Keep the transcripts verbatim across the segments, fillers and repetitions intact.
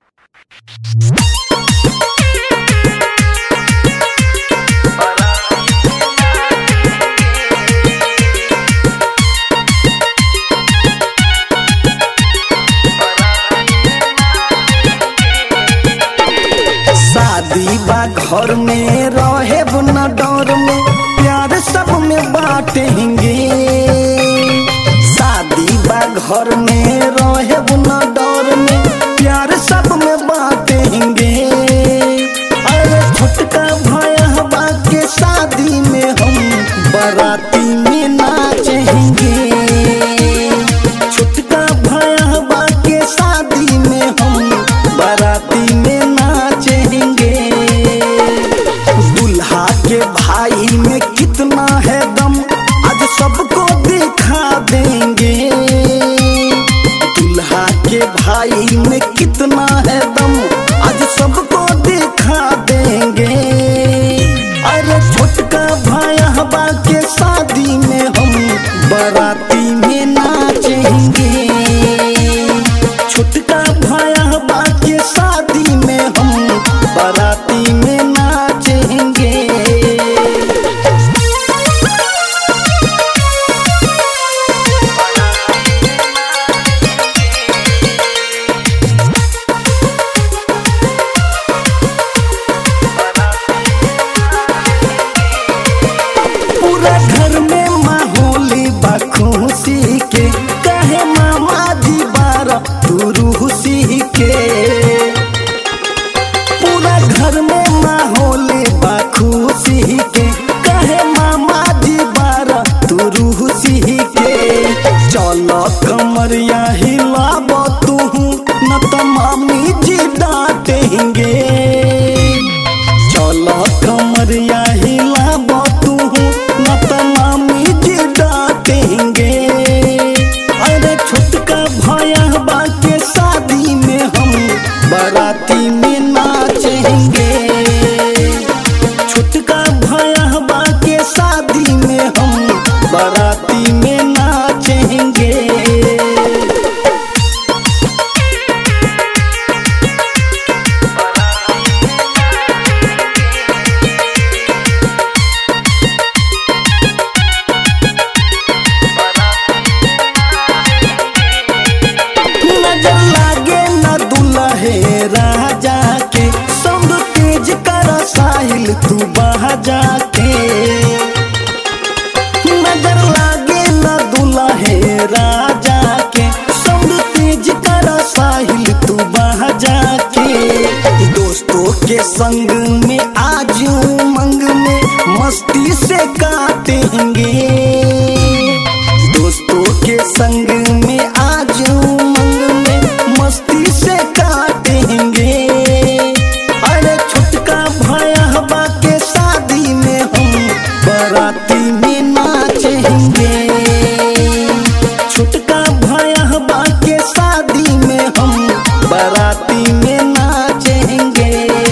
शादी बा घर में रहे न डर में प्यार सब में बांटेंगे। शादी बा घर में रहे न डर में प्यार सब में बांटेंगे। अरे छोटका भैया के शादी में हम बाराती में नाचेंगे। छोटका भैया के शादी में हम बाराती में नाचेंगे। दूल्हा के भाई में कितना है दम आज सबको दिखा देंगे। दूल्हा के भाई में कितना है दम आज सबको दिखा देंगे। अरे छोटका भैया के शादी में हम बाराती में नाचेंगे। छोटका भैया के शादी में हम बाराती में नाचेंगे। पूरा घर में माहौली बा खुशी के कहे मामा जी बारा तू रूसी के। पूरा घर में माहौली बा खुशी के कहे मामा जी बारा तू रूसी के। चलो कमरिया हिलाब तू न तो मामी जी डांटेंगे। चलो कमरिया हिलाब तू न तो मामी जी डांटेंगे। अरे छोटका भैया के शादी में हम बाराती में नाचेंगे। छोटका भैया के शादी में हम बाराती में नाचेंगे। नजर लागे न दुल्हे राजा के संग तेज कर साहिल तू बहा जाके। नजर लागे न दुल्हे राजा के संग तेज कर साहिल तू बहा जाके। दोस्तों के संग में आज उमंग में मस्ती से काटेंगे। दोस्तों के संग में आज उमंग में मस्ती से काटेंगे। अरे छोटका भैया के शादी में हम बाराती में नाचेंगे। छोटका भैया के शादी में हम बाराती में नाचेंगे।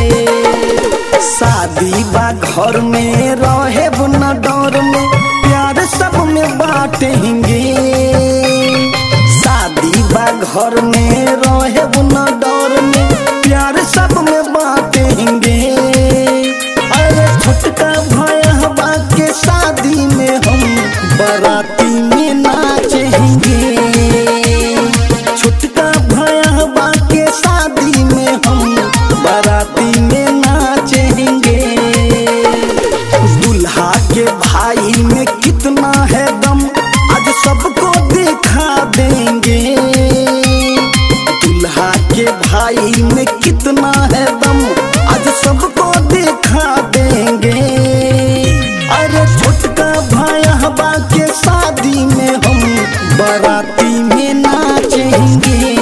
शादी बा घर में रहे न डर में प्यार सब में बांटेंगे। शादी बा घर में रहे न डर में प्यार सब में बांटेंगे। अरे छोटका भैया के शादी में हम बाराती में नाचेंगे। छोटका भैया के शादी में हम बाराती में नाचेंगे। दूल्हा के भाई में कितना है दम आज सबको दिखा देंगे। दूल्हा के भाई में कितना है दम आज सबको दिखा देंगे। अरे छोटका भैया के शादी में हम बाराती में नाचेंगे।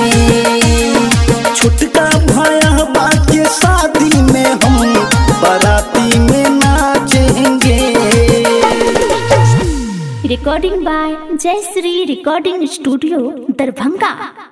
छोटका भैया के शादी में हम बाराती में नाचेंगे। रिकॉर्डिंग बाय जय श्री रिकॉर्डिंग स्टूडियो दरभंगा।